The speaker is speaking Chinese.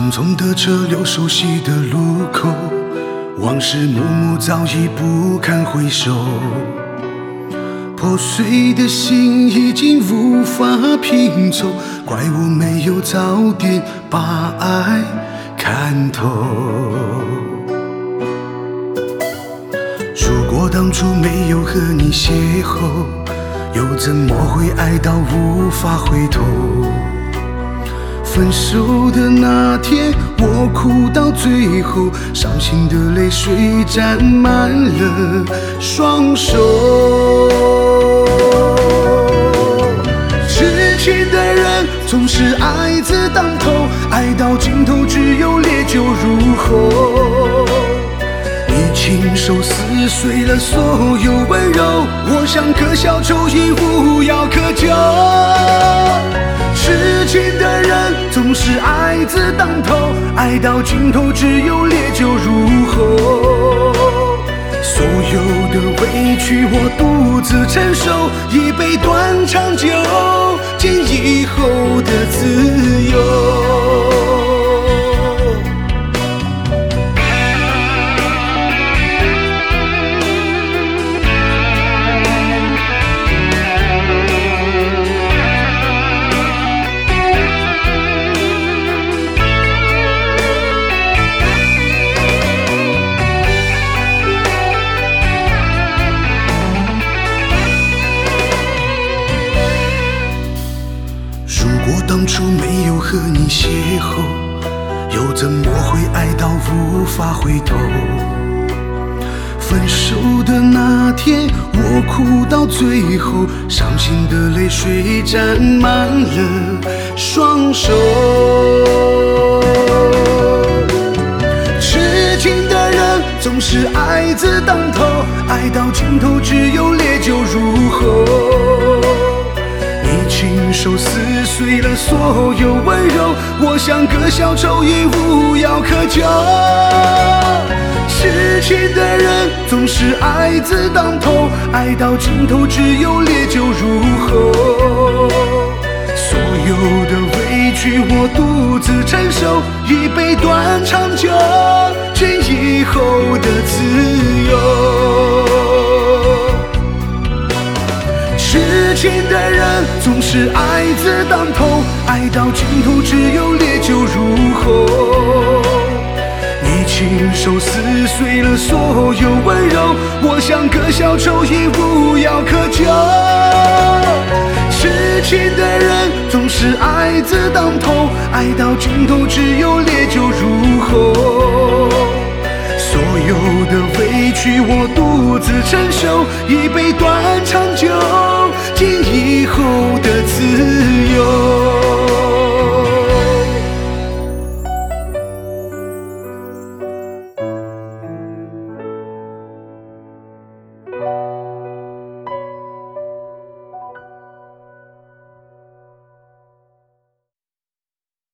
匆匆的车流，熟悉的路口，往事幕幕早已不堪回首。破碎的心已经无法拼凑，怪我没有早点把爱看透。如果当初没有和你邂逅，又怎么会爱到无法回头？分手的那天，我哭到最后，伤心的泪水沾满了双手。痴情的人总是爱字当头，爱到尽头只有烈酒入喉。你亲手撕碎了所有温柔，我像棵小丑，因无药可救。痴情的人总是爱字当头，爱到尽头只有烈酒入喉。所有的委屈我独自承受，一杯断肠酒，敬以后的自由。当初没有和你邂逅，又怎么会爱到无法回头？分手的那天，我哭到最后，伤心的泪水沾满了双手。痴情的人总是爱字当头，爱到尽头只有烈酒入喉。亲手撕碎了所有温柔，我像个小丑，已无药可救。痴情的人总是爱字当头，爱到尽头只有烈酒入喉。所有的委屈我独自承受，一杯断肠酒，敬以后的自由。痴情的人总是爱字当头，爱到尽头只有烈酒入喉。你亲手撕碎了所有温柔，我像个小丑，已无药可救。痴情的人总是爱字当头，爱到尽头只有烈酒入喉。所有的委屈我独自承受，一杯断肠酒，敬以后的自由。